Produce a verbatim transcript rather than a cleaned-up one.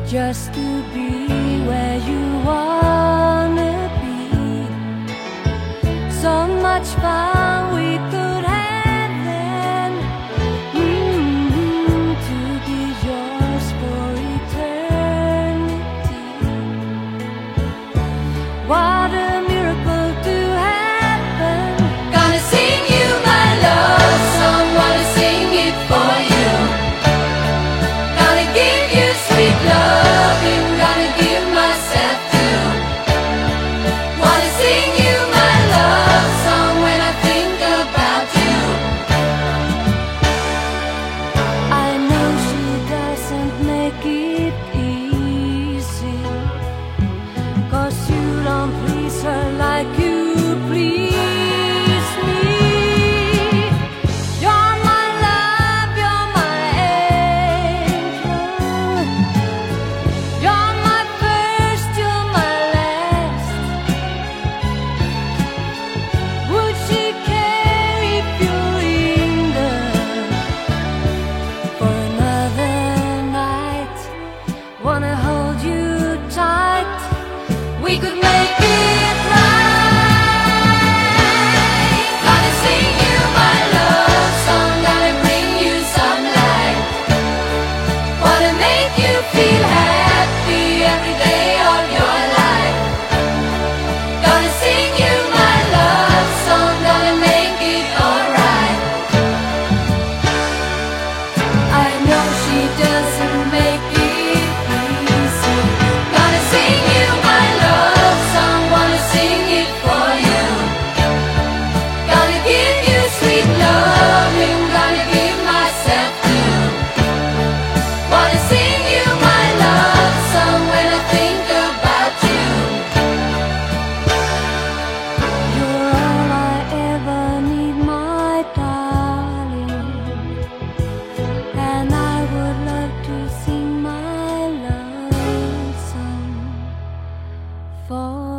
just to be where you wanna be. So much fun we could have then, mm-hmm, to be yours for eternity. What a miracle to happen. Gonna sing you my love song, wanna sing it for you. Gonna give you sweet loving, gonna give myself to. Wanna sing you my love song when I think about you. I know she doesn't make it easy, 'cause you don't please her like you please me. You're my love, you're my angel. You're my first, you're my last. Would she care if you linger for another night? Wanna hold you tight, we could make it right. Gonna sing you my love song, gonna bring you some light. Wanna make you feel happy every day of your life. Gonna sing you my love song, gonna make it alright. I know she doesn't make it easy. Gonna sing you my love song, wanna sing it for you. Gonna give you sweet loving, gonna give myself to. Wanna sing you my love song when I think about you. You're all I ever need, my darling, and I would love to sing my love song for